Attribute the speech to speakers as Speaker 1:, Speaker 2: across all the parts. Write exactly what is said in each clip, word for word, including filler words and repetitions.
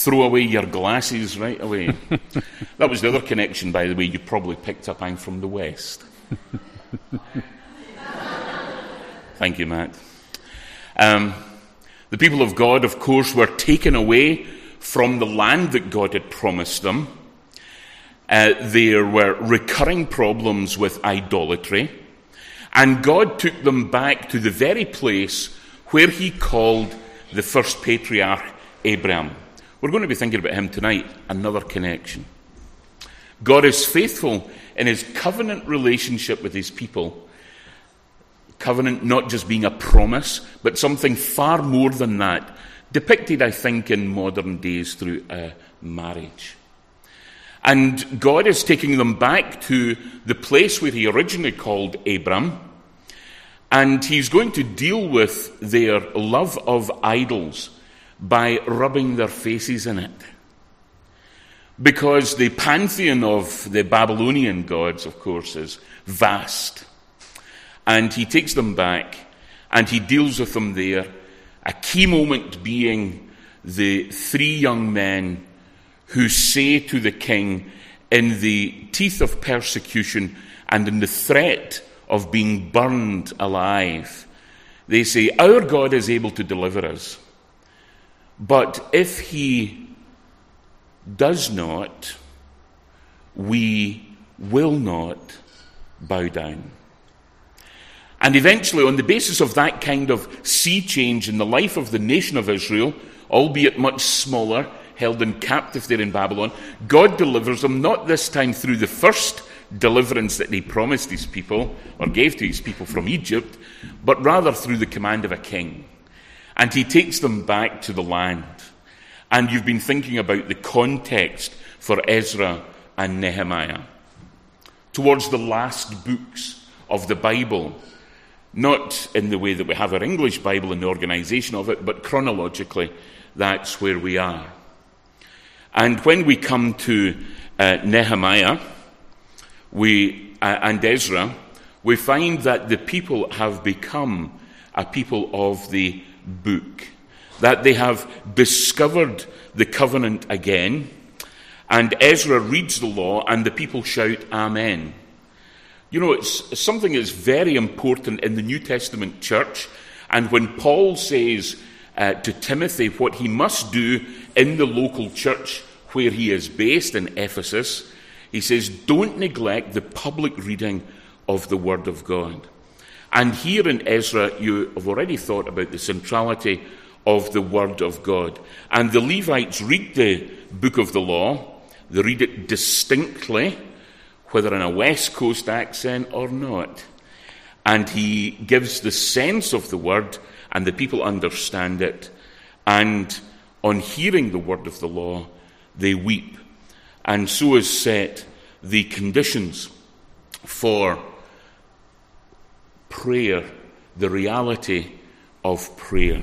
Speaker 1: throw away your glasses right away. That was the other connection, by the way, you probably picked up. I'm from the West. Thank you, Matt. Um, the people of God, of course, were taken away from the land that God had promised them. Uh, there were recurring problems with idolatry, and God took them back to the very place where he called the first patriarch, Abraham. We're going to be thinking about him tonight, another connection. God is faithful in his covenant relationship with his people. Covenant not just being a promise, but something far more than that, depicted, I think, in modern days through a marriage. And God is taking them back to the place where he originally called Abram, and he's going to deal with their love of idols by rubbing their faces in it. Because the pantheon of the Babylonian gods, of course, is vast. And he takes them back, and he deals with them there. A key moment being the three young men who say to the king, in the teeth of persecution and in the threat of being burned alive, they say, our God is able to deliver us. But if he does not, we will not bow down. And eventually, on the basis of that kind of sea change in the life of the nation of Israel, albeit much smaller, held in captive there in Babylon, God delivers them, not this time through the first deliverance that he promised his people, or gave to his people from Egypt, but rather through the command of a king. And he takes them back to the land. And you've been thinking about the context for Ezra and Nehemiah. Towards the last books of the Bible, not in the way that we have our English Bible and the organization of it, but chronologically, that's where we are. And when we come to uh, Nehemiah we, uh, and Ezra, we find that the people have become a people of the book, that they have discovered the covenant again, and Ezra reads the law, and the people shout, Amen. You know, it's something that's very important in the New Testament church, and when Paul says uh, to Timothy what he must do in the local church where he is based in Ephesus, he says, don't neglect the public reading of the Word of God. And here in Ezra, you have already thought about the centrality of the Word of God. And the Levites read the book of the law, they read it distinctly, whether in a West Coast accent or not. And he gives the sense of the Word, and the people understand it. And on hearing the word of the law, they weep. And so is set the conditions for prayer, the reality of prayer.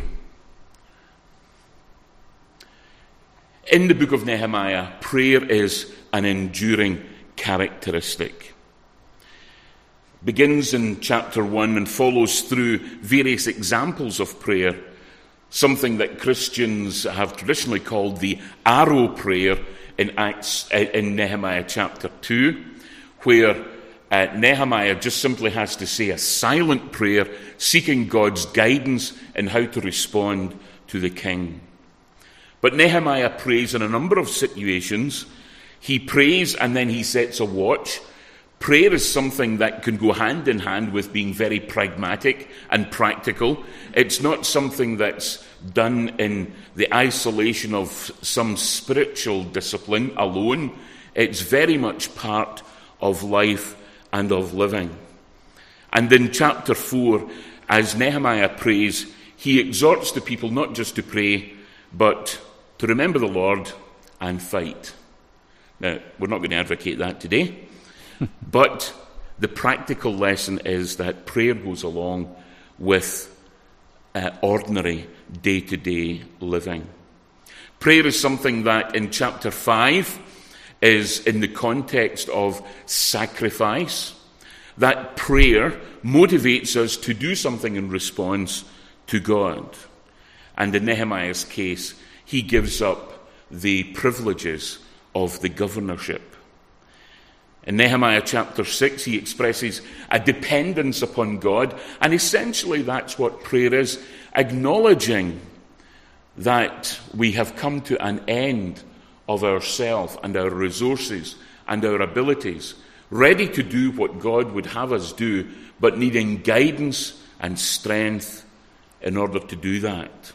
Speaker 1: In the book of Nehemiah, prayer is an enduring characteristic. Begins in chapter one and follows through various examples of prayer, something that Christians have traditionally called the arrow prayer in Acts, in Nehemiah chapter two, where uh, Nehemiah just simply has to say a silent prayer, seeking God's guidance in how to respond to the king. But Nehemiah prays in a number of situations. He prays and then he sets a watch. Prayer is something that can go hand in hand with being very pragmatic and practical. It's not something that's done in the isolation of some spiritual discipline alone. It's very much part of life and of living. And in chapter four, as Nehemiah prays, he exhorts the people not just to pray, but to remember the Lord and fight. Now, we're not going to advocate that today. But the practical lesson is that prayer goes along with uh, ordinary day-to-day living. Prayer is something that in chapter five is in the context of sacrifice. That prayer motivates us to do something in response to God. And in Nehemiah's case, he gives up the privileges of the governorship. In Nehemiah chapter six, he expresses a dependence upon God, and essentially that's what prayer is, acknowledging that we have come to an end of ourselves and our resources and our abilities, ready to do what God would have us do, but needing guidance and strength in order to do that.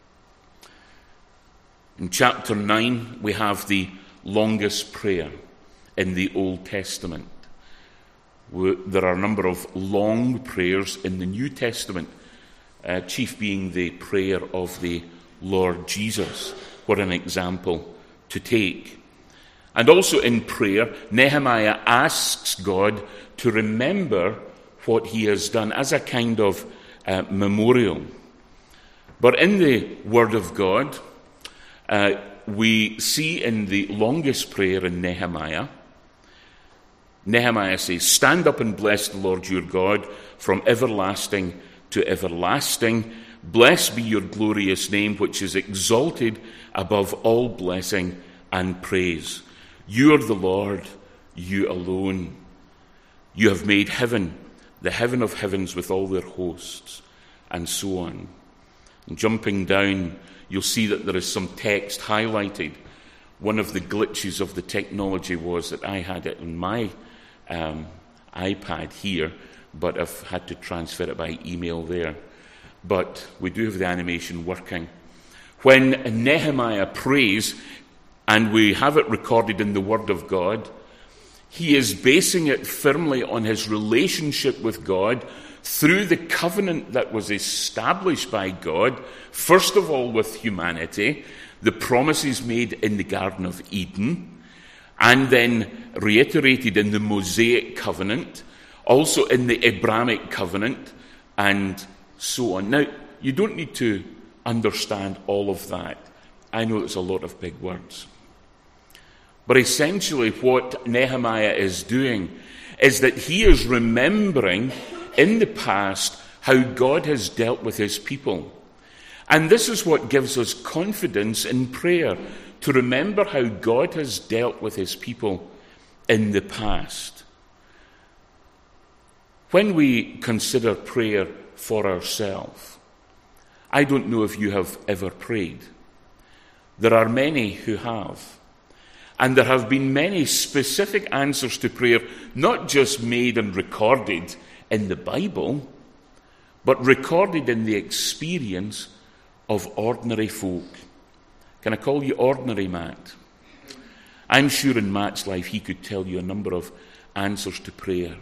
Speaker 1: In chapter nine, we have the longest prayer in the Old Testament. There are a number of long prayers in the New Testament, uh, chief being the prayer of the Lord Jesus. What an example to take. And also in prayer, Nehemiah asks God to remember what he has done as a kind of uh, memorial. But in the Word of God, uh, we see in the longest prayer in Nehemiah, Nehemiah says, "Stand up and bless the Lord your God from everlasting to everlasting. Blessed be your glorious name, which is exalted above all blessing and praise. You are the Lord, you alone. You have made heaven, the heaven of heavens with all their hosts," and so on. And jumping down, you'll see that there is some text highlighted. One of the glitches of the technology was that I had it in my um, iPad here, but I've had to transfer it by email there. But we do have the animation working. When Nehemiah prays, and we have it recorded in the Word of God, he is basing it firmly on his relationship with God through the covenant that was established by God, first of all with humanity, the promises made in the Garden of Eden, and then reiterated in the Mosaic covenant, also in the Abrahamic covenant, and so on. Now, you don't need to understand all of that. I know it's a lot of big words. But essentially what Nehemiah is doing is that he is remembering in the past how God has dealt with his people. And this is what gives us confidence in prayer, to remember how God has dealt with his people in the past. When we consider prayer for ourselves, I don't know if you have ever prayed. There are many who have. And there have been many specific answers to prayer, not just made and recorded in the Bible, but recorded in the experience of ordinary folk. Can I call you ordinary Matt? I'm sure in Matt's life he could tell you a number of answers to prayer.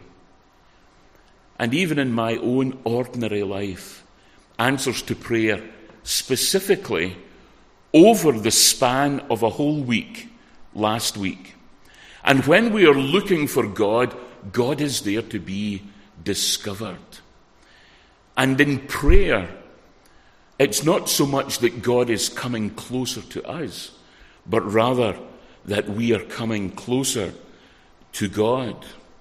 Speaker 1: And even in my own ordinary life, answers to prayer specifically over the span of a whole week, last week. And when we are looking for God, God is there to be discovered. And in prayer, it's not so much that God is coming closer to us, but rather that we are coming closer to God.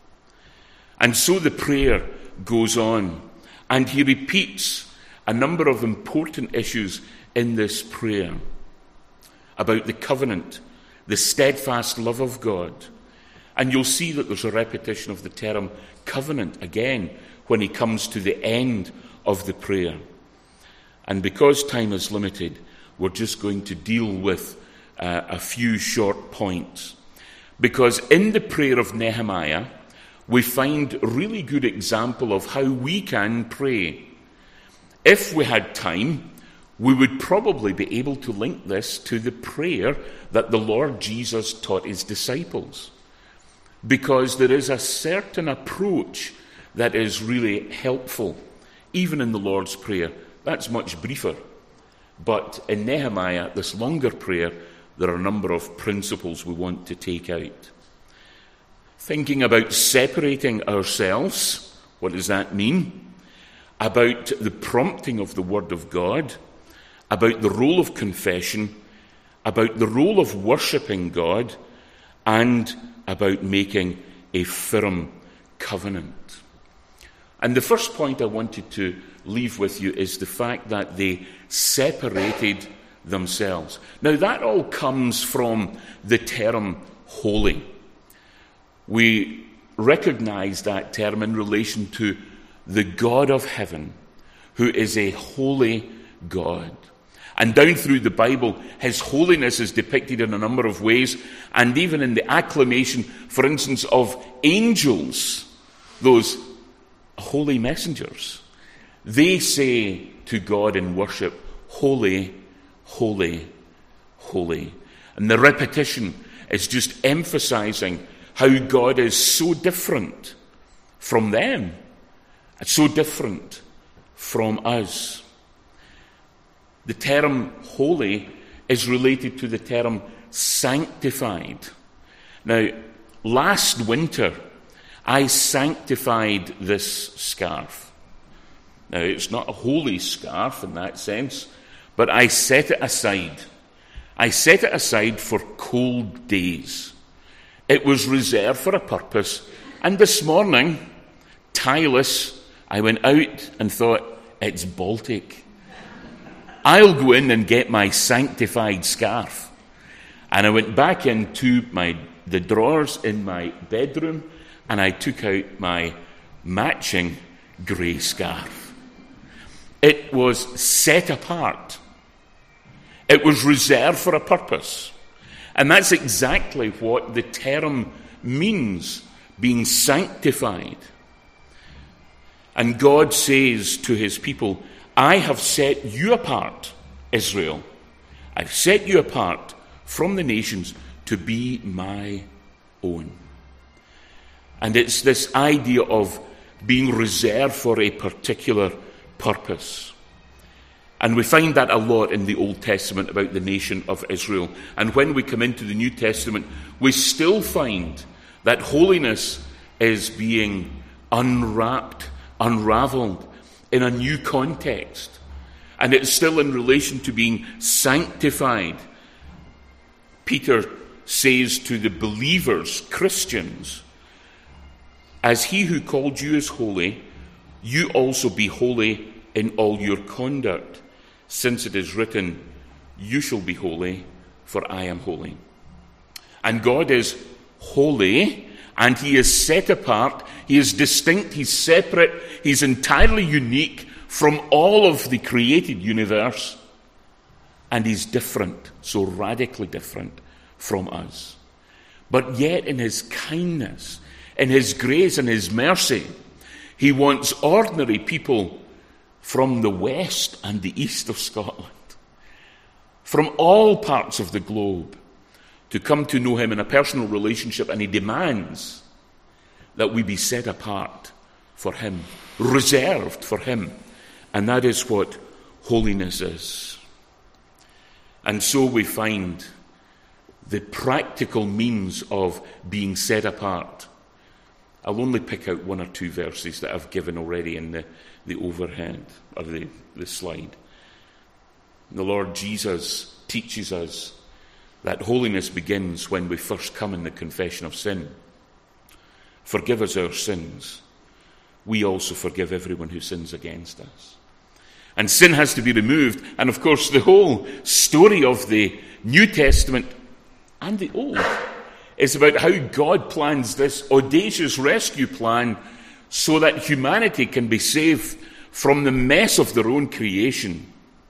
Speaker 1: And so the prayer goes on, and he repeats a number of important issues in this prayer about the covenant, the steadfast love of God. And you'll see that there's a repetition of the term covenant again when he comes to the end of the prayer. And because time is limited, we're just going to deal with uh, a few short points. Because in the prayer of Nehemiah, we find a really good example of how we can pray. If we had time, we would probably be able to link this to the prayer that the Lord Jesus taught his disciples. Because there is a certain approach that is really helpful, even in the Lord's Prayer. That's much briefer. But in Nehemiah, this longer prayer, there are a number of principles we want to take out. Thinking about separating ourselves, what does that mean? About the prompting of the Word of God, about the role of confession, about the role of worshipping God, and about making a firm covenant. And the first point I wanted to leave with you is the fact that they separated themselves. Now, that all comes from the term holy. We recognize that term in relation to the God of heaven, who is a holy God. And down through the Bible, his holiness is depicted in a number of ways, and even in the acclamation, for instance, of angels, those holy messengers. They say to God in worship, holy, holy, holy. And the repetition is just emphasizing how God is so different from them, and so different from us. The term holy is related to the term sanctified. Now, last winter, I sanctified this scarf. Now, it's not a holy scarf in that sense, but I set it aside. I set it aside for cold days. It was reserved for a purpose, and this morning, tireless, I went out and thought, it's Baltic. I'll go in and get my sanctified scarf. And I went back into my the drawers in my bedroom, and I took out my matching grey scarf. It was set apart. It was reserved for a purpose. And that's exactly what the term means, being sanctified. And God says to his people, I have set you apart, Israel. I've set you apart from the nations to be my own. And it's this idea of being reserved for a particular purpose. And we find that a lot in the Old Testament about the nation of Israel. And when we come into the New Testament, we still find that holiness is being unwrapped, unraveled, in a new context. And it's still in relation to being sanctified. Peter says to the believers, Christians, as he who called you is holy, you also be holy in all your conduct, since it is written, you shall be holy, for I am holy. And God is holy, and he is set apart, he is distinct, he's separate, he's entirely unique from all of the created universe, and he's different, so radically different from us. But yet in his kindness, in his grace and his mercy, he wants ordinary people from the west and the east of Scotland, from all parts of the globe, to come to know him in a personal relationship, and he demands that we be set apart for him, reserved for him. And that is what holiness is. And so we find the practical means of being set apart. I'll only pick out one or two verses that I've given already in the, the overhead of the, the slide. The Lord Jesus teaches us that holiness begins when we first come in the confession of sin. Forgive us our sins. We also forgive everyone who sins against us. And sin has to be removed. And of course, the whole story of the New Testament and the Old is about how God plans this audacious rescue plan so that humanity can be saved from the mess of their own creation,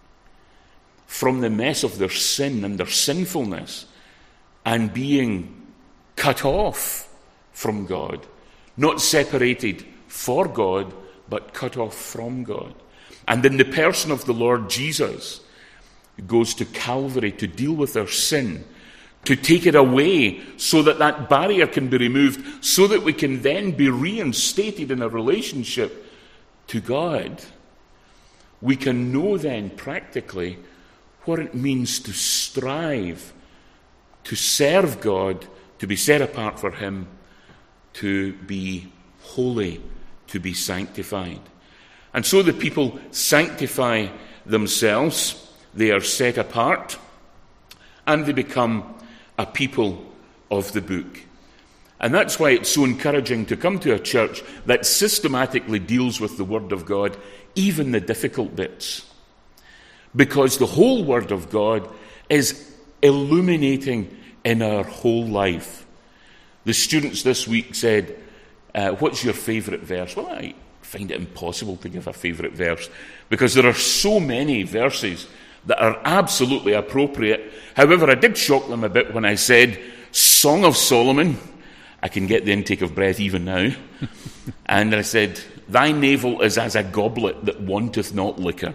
Speaker 1: from the mess of their sin and their sinfulness, and being cut off from God, not separated for God, but cut off from God. And in the person of the Lord Jesus, he goes to Calvary to deal with our sin, to take it away so that that barrier can be removed, so that we can then be reinstated in a relationship to God. We can know then practically what it means to strive, to serve God, to be set apart for him, to be holy, to be sanctified. And so the people sanctify themselves, they are set apart, and they become a people of the book. And that's why it's so encouraging to come to a church that systematically deals with the Word of God, even the difficult bits. because the whole Word of God is illuminating in our whole life. The students this week said, uh, what's your favourite verse? Well, I find it impossible to give a favourite verse because there are so many verses that are absolutely appropriate. However, I did shock them a bit when I said Song of Solomon. I can get the intake of breath even now. And I said, thy navel is as a goblet that wanteth not liquor.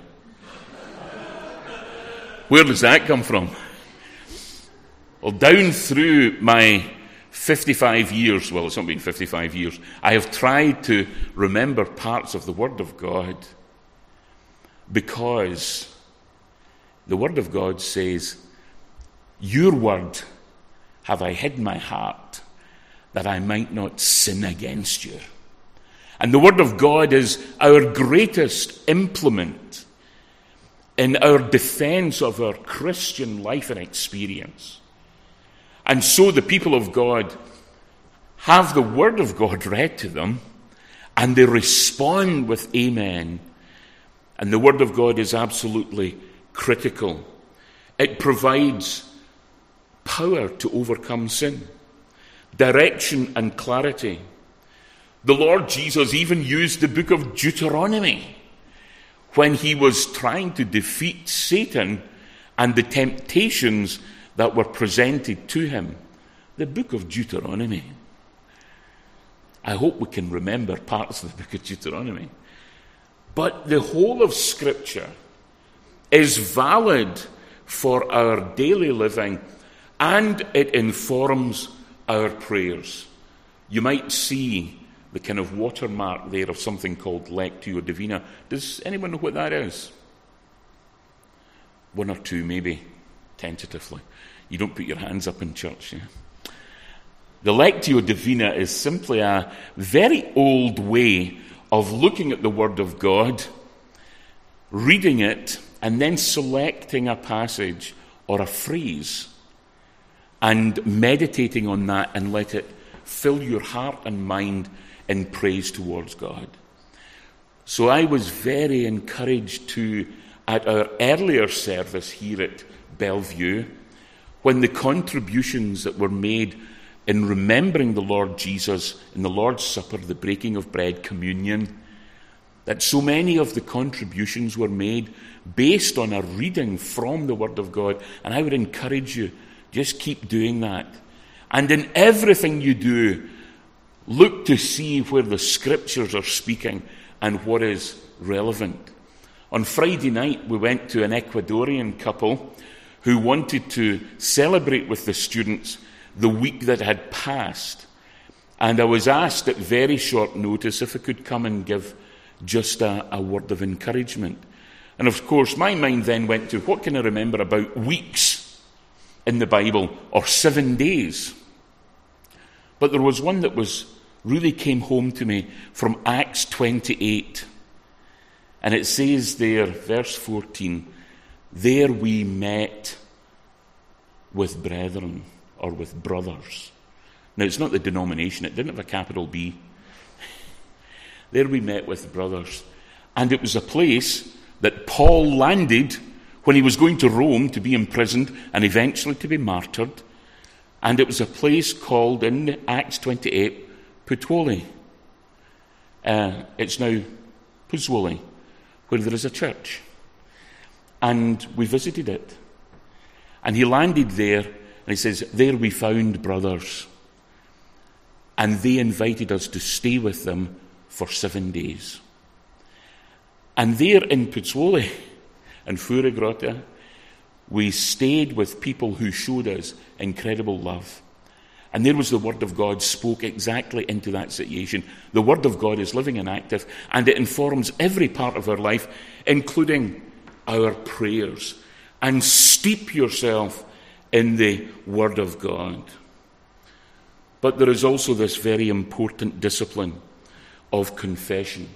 Speaker 1: Where does that come from? Well, down through my fifty-five years, well, it's not been fifty-five years, I have tried to remember parts of the Word of God because the Word of God says, your word have I hid in my heart that I might not sin against you. And the Word of God is our greatest implement in our defense of our Christian life and experience. And so the people of God have the Word of God read to them, and they respond with amen. And the Word of God is absolutely critical. It provides power to overcome sin, direction and clarity. The Lord Jesus even used the book of Deuteronomy when he was trying to defeat Satan and the temptations that were presented to him. The book of Deuteronomy. I hope we can remember parts of the book of Deuteronomy. But the whole of Scripture is valid for our daily living, and it informs our prayers. You might see the kind of watermark there of something called Lectio Divina. Does anyone know what that is? One or two, maybe, tentatively. You don't put your hands up in church. Yeah? The Lectio Divina is simply a very old way of looking at the Word of God, reading it, and then selecting a passage or a phrase and meditating on that and let it fill your heart and mind in praise towards God. So I was very encouraged to, at our earlier service here at Bellevue, when the contributions that were made in remembering the Lord Jesus in the Lord's Supper, the breaking of bread, communion, that so many of the contributions were made based on a reading from the Word of God. And I would encourage you, just keep doing that. And in everything you do, look to see where the Scriptures are speaking and what is relevant. On Friday night, we went to an Ecuadorian couple who wanted to celebrate with the students the week that had passed. And I was asked at very short notice if I could come and give just a, a word of encouragement. And of course, my mind then went to, what can I remember about weeks in the Bible, or seven days? But there was one that was really came home to me from Acts twenty-eight. And it says there, verse fourteen, there we met with brethren, or with brothers. Now, it's not the denomination. It didn't have a capital B. There we met with brothers. And it was a place that Paul landed when he was going to Rome to be imprisoned and eventually to be martyred. And it was a place called, in Acts twenty-eight, Puteoli. Uh, it's now Pozzuoli, where there is a church. And we visited it. And he landed there, and he says, there we found brothers. And they invited us to stay with them for seven days. And there in Pozzuoli and Furugrotta, we stayed with people who showed us incredible love. And there was the Word of God spoke exactly into that situation. The Word of God is living and active, and it informs every part of our life, including our prayers. And steep yourself in the Word of God. But there is also this very important discipline of confession.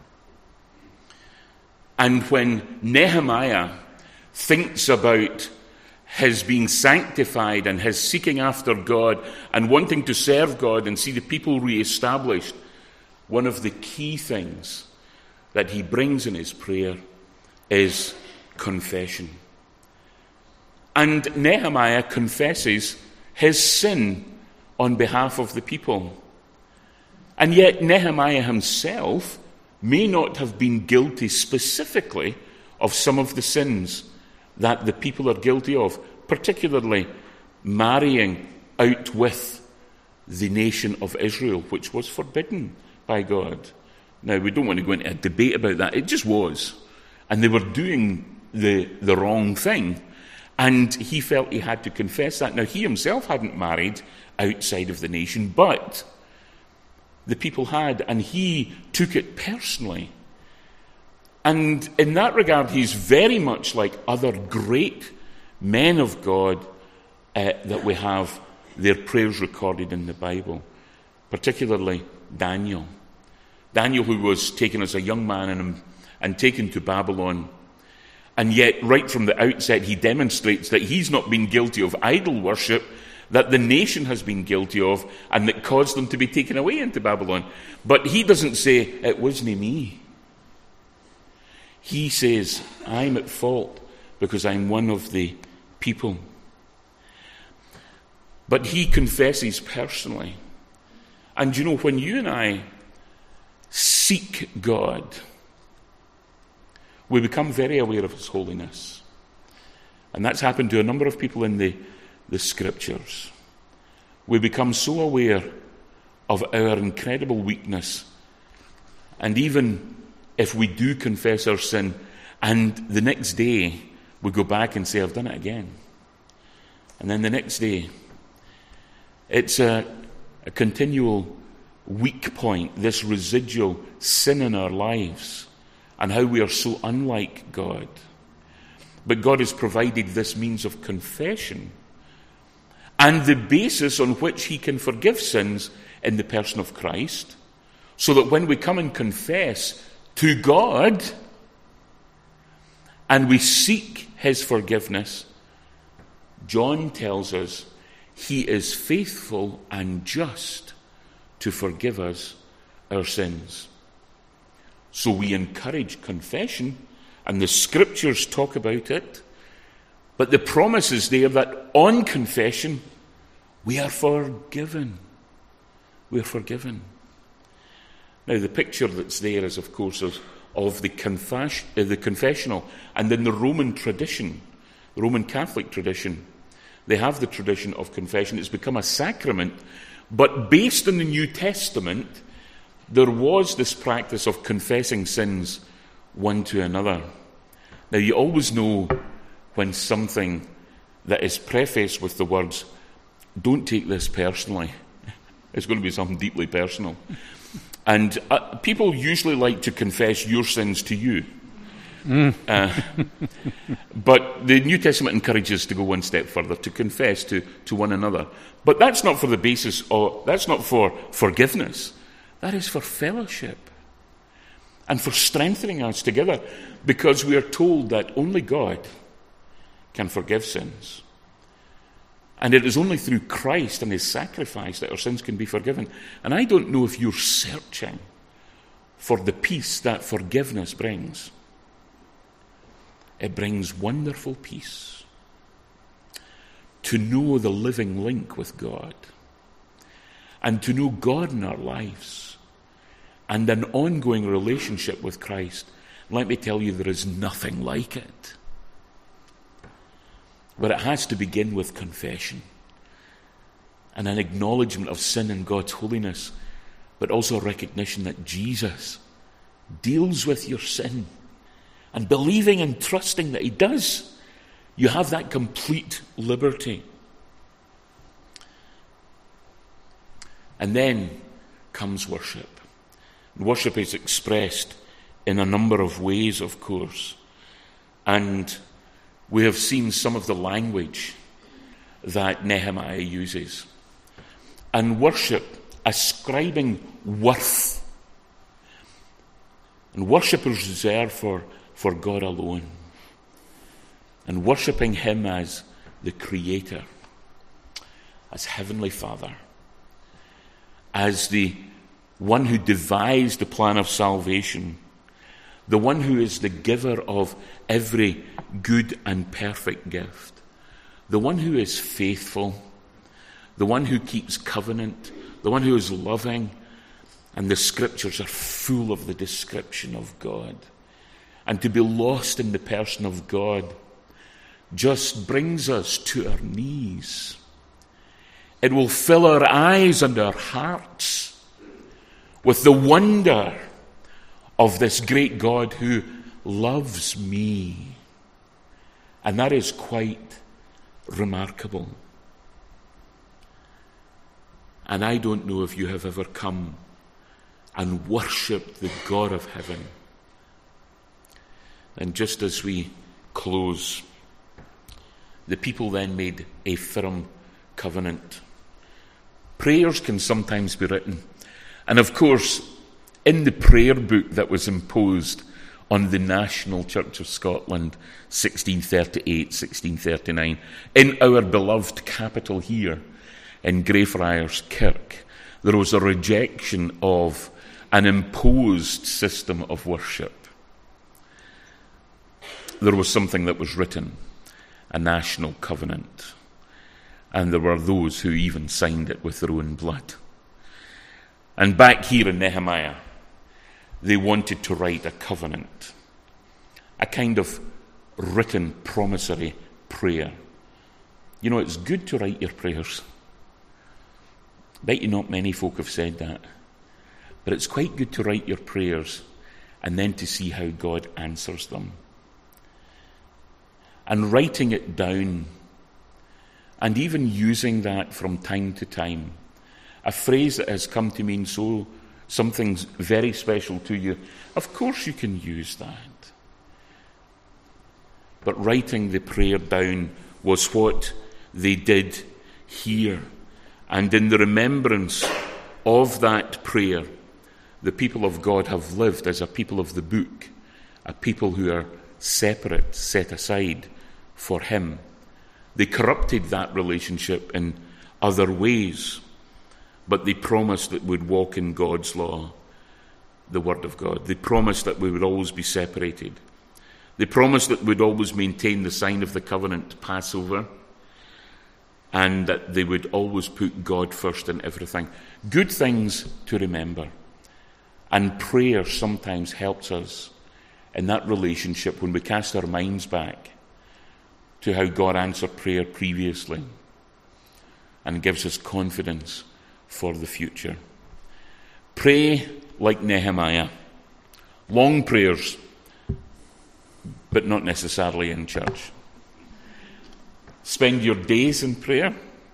Speaker 1: And when Nehemiah thinks about his being sanctified and his seeking after God and wanting to serve God and see the people re-established, one of the key things that he brings in his prayer is confession. And Nehemiah confesses his sin on behalf of the people. And yet Nehemiah himself may not have been guilty specifically of some of the sins that the people are guilty of, particularly marrying out with the nation of Israel, which was forbidden by God. Now, we don't want to go into a debate about that. It just was. And they were doing the, the wrong thing. And he felt he had to confess that. Now, he himself hadn't married outside of the nation, but the people had, and he took it personally. And in that regard, he's very much like other great men of God uh, that we have their prayers recorded in the Bible, particularly Daniel. Daniel, who was taken as a young man and, and taken to Babylon. And yet, right from the outset, he demonstrates that he's not been guilty of idol worship, that the nation has been guilty of, and that caused them to be taken away into Babylon. But he doesn't say, it wasn't me. He says, I'm at fault because I'm one of the people. But he confesses personally. And you know, when you and I seek God, we become very aware of his holiness. And that's happened to a number of people in the, the scriptures. We become so aware of our incredible weakness. And even if we do confess our sin, and the next day we go back and say, I've done it again. And then the next day, it's a, a continual weak point, this residual sin in our lives, and how we are so unlike God. But God has provided this means of confession and the basis on which he can forgive sins in the person of Christ, so that when we come and confess to God and we seek his forgiveness, John tells us he is faithful and just to forgive us our sins. So we encourage confession, and the scriptures talk about it, but the promise is there that on confession we are forgiven. We are forgiven. Now, the picture that's there is, of course, of, of the, confess, uh, the confessional. And in the Roman tradition, the Roman Catholic tradition, they have the tradition of confession. It's become a sacrament. But based on the New Testament, there was this practice of confessing sins one to another. Now, you always know when something that is prefaced with the words, don't take this personally. It's going to be something deeply personal. And uh, people usually like to confess your sins to you. Mm. Uh, but the New Testament encourages us to go one step further, to confess to, to one another. But that's not for the basis of, that's not for forgiveness. That is for fellowship and for strengthening us together, because we are told that only God can forgive sins. And it is only through Christ and his sacrifice that our sins can be forgiven. And I don't know if you're searching for the peace that forgiveness brings. It brings wonderful peace. To know the living link with God. And to know God in our lives. And an ongoing relationship with Christ. Let me tell you, there is nothing like it. But it has to begin with confession and an acknowledgement of sin and God's holiness, but also a recognition that Jesus deals with your sin, and believing and trusting that he does. You have that complete liberty. And then comes worship. Worship is expressed in a number of ways, of course, and we have seen some of the language that Nehemiah uses. And worship, ascribing worth. And worship is reserved for, for God alone. And worshipping him as the Creator, as Heavenly Father, as the one who devised the plan of salvation, the one who is the giver of every good and perfect gift, the one who is faithful, the one who keeps covenant, the one who is loving. And the scriptures are full of the description of God. And to be lost in the person of God just brings us to our knees. It will fill our eyes and our hearts with the wonder of this great God who loves me. And that is quite remarkable. And I don't know if you have ever come and worshipped the God of heaven. And just as we close, the people then made a firm covenant. Prayers can sometimes be written. And of course, in the prayer book that was imposed on the National Church of Scotland, sixteen thirty-eight, sixteen thirty-nine, in our beloved capital here, in Greyfriars Kirk, there was a rejection of an imposed system of worship. There was something that was written, a national covenant, and there were those who even signed it with their own blood. And back here in Nehemiah, they wanted to write a covenant, a kind of written promissory prayer. You know, it's good to write your prayers. Bet you not many folk have said that. But it's quite good to write your prayers and then to see how God answers them. And writing it down, and even using that from time to time, a phrase that has come to mean so something very special to you, of course you can use that. But writing the prayer down was what they did here. And in the remembrance of that prayer, the people of God have lived as a people of the book, a people who are separate, set aside for Him. They corrupted that relationship in other ways, but they promised that we'd walk in God's law, the Word of God. They promised that we would always be separated. They promised that we'd always maintain the sign of the covenant, Passover, and that they would always put God first in everything. Good things to remember. And prayer sometimes helps us in that relationship when we cast our minds back to how God answered prayer previously and gives us confidence for the future. Pray like Nehemiah. Long prayers, but not necessarily in church. Spend your days in prayer.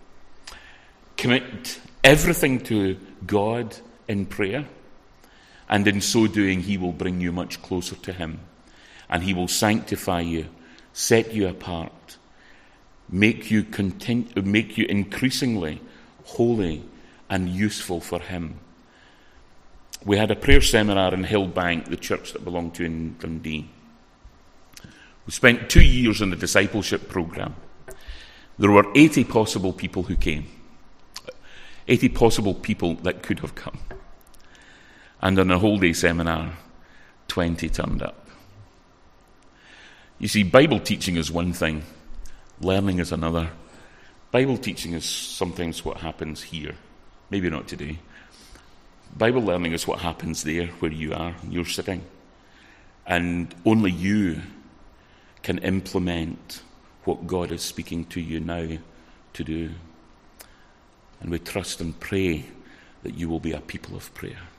Speaker 1: Commit everything to God in prayer. And in so doing, He will bring you much closer to Him. And He will sanctify you, set you apart, make you content, make you increasingly holy and useful for Him. We had a prayer seminar in Hillbank, the church that belonged to in Dundee. We spent two years in the discipleship program. There were eighty possible people who came. eighty possible people that could have come. And on a whole day seminar, twenty turned up. You see, Bible teaching is one thing, learning is another. Bible teaching is sometimes what happens here, maybe not today. Bible learning is what happens there where you are, you're sitting. And only you can implement what God is speaking to you now to do. And we trust and pray that you will be a people of prayer.